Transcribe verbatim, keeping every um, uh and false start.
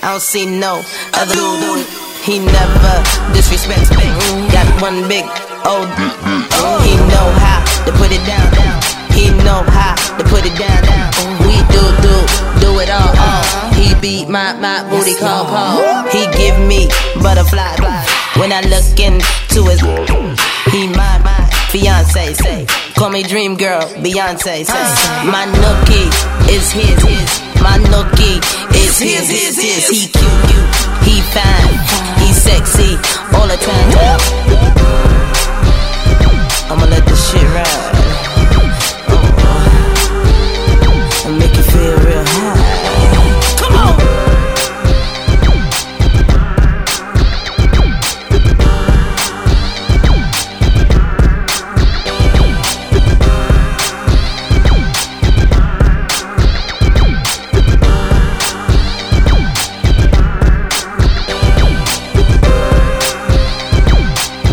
I don't see no other dude. He never disrespects me. Got one big old. He know how to put it down. He know how to put it down. We do do do it all. He beat my my booty call call. He give me butterfly when I look into his. He my my fiance say. Call me dream girl, Beyonce say. My nookie is his his. My nookie is his his his. He cute cute. He fine. He sexy all the time. I'ma let this shit ride.